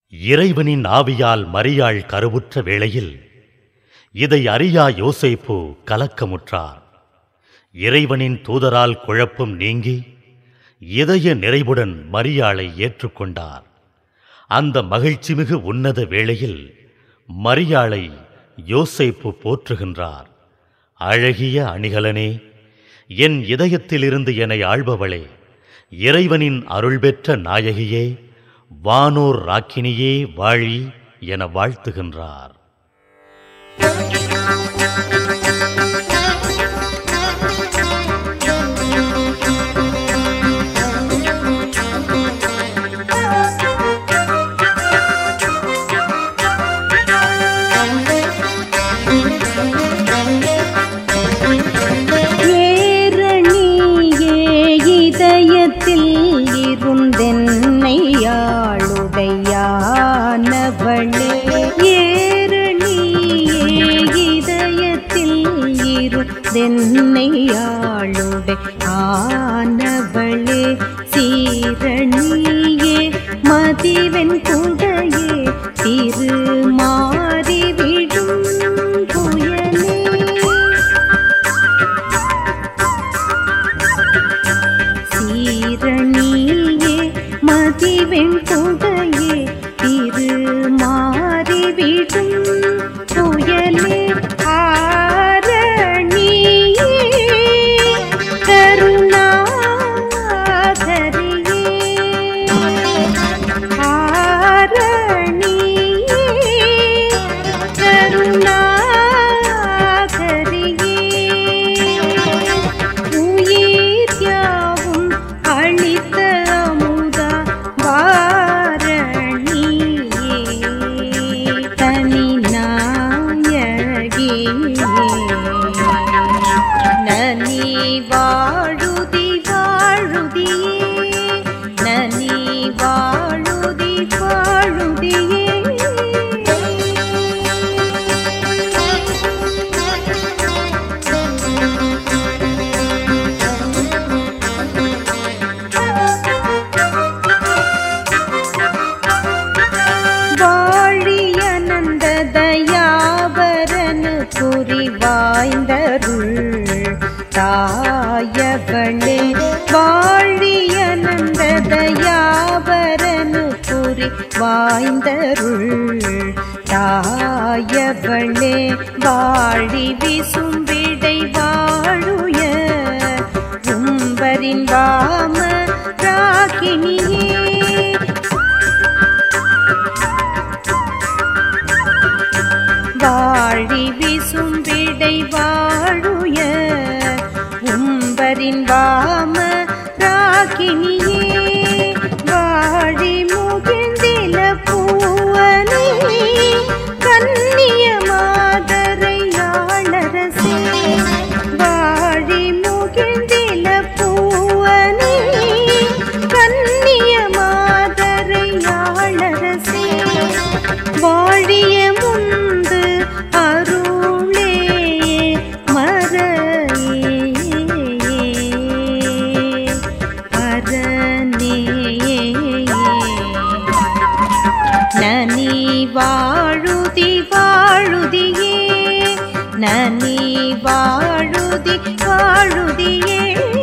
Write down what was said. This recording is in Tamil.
இறைவனின் ஆவியால் மரியாள் கருவுற்ற வேளையில் இதை அறியா யோசேப்பு கலக்கமுற்றார். இறைவனின் தூதரால் குழப்பம் நீங்கி இதய நிறைவுடன் மரியாளை ஏற்றுக்கொண்டார். அந்த மகிழ்ச்சிமிகு உன்னத வேளையில் மரியாளை யோசேப்பு போற்றுகின்றார். அழகிய அணிகலனே, என் இதயத்திலிருந்து என்னை ஆள்பவளே, இறைவனின் அருள் பெற்ற நாயகியே, வானோர் ராக்கினியே வாழி என வாழ்த்துகின்றார். இருந்தென்னையாளுடையானவளே, ஏரணியே இதயத்தில் இருந்தென்னையாளுடை ஆனவளே, சீரணியே மதிவென் குடையே திருமாறிவிடும் புயலே, சீரணியே மதிவென் குடையே திருமாறிவிடும் புயலே, ஆரணியே கருணாகரியே, ஆரணியே கருணாகரியே, உயிர் யாவும் அளித்த அமுதா வாரணியே, தனிநாயகியே, நனி வாழுதி வாழுதியே, நனி வாழுதி வாழுதியே. வாழியனந்த தயாபரனு புரிவாய்ந்தருள் தாயவளே, வாழியனந்த தயாபரனு புரிவாய்ந்தருள் தாயவளே, வாழி விசும்பிடை வாழுய உம்பரின் வாம ராகினியே, வாழி விசும்பிடை வாழுய உம்பரின் வாம ராகினியே, வாழி முகிழ்ந்தில பூவனே கன்னிய மாதரையாளரசே, வாழி முகிழ்ந்தில பூவனே கன்னிய மாதரையாளரசே, வாழிய முந்து அருளே மறையே அரணே, நனி வாழுதி வாழுதியே, நனி வாழுதி வாழுதியே.